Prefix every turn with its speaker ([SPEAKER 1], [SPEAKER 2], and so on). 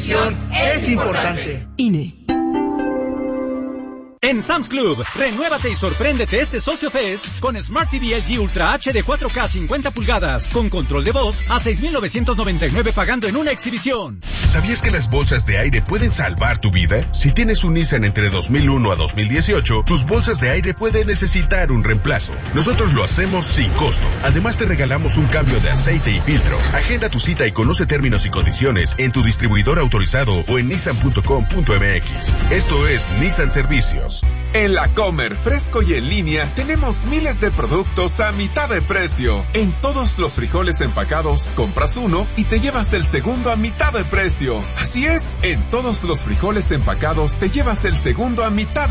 [SPEAKER 1] decisión es importante.
[SPEAKER 2] INE.
[SPEAKER 3] En Sam's Club, renuévate y sorpréndete este Socio Fest con Smart TV LG Ultra HD 4K 50 pulgadas con control de voz a $6,999 pagando en una exhibición.
[SPEAKER 4] ¿Sabías que las bolsas de aire pueden salvar tu vida? Si tienes un Nissan entre 2001 a 2018, tus bolsas de aire pueden necesitar un reemplazo. Nosotros lo hacemos sin costo. Además te regalamos un cambio de aceite y filtro. Agenda tu cita y conoce términos y condiciones en tu distribuidor autorizado o en nissan.com.mx. Esto es Nissan Servicios.
[SPEAKER 5] En La Comer, fresco y en línea, tenemos miles de productos a mitad de precio. En todos los frijoles empacados, compras uno y te llevas el segundo a mitad de precio. Así es, en todos los frijoles empacados te llevas el segundo a mitad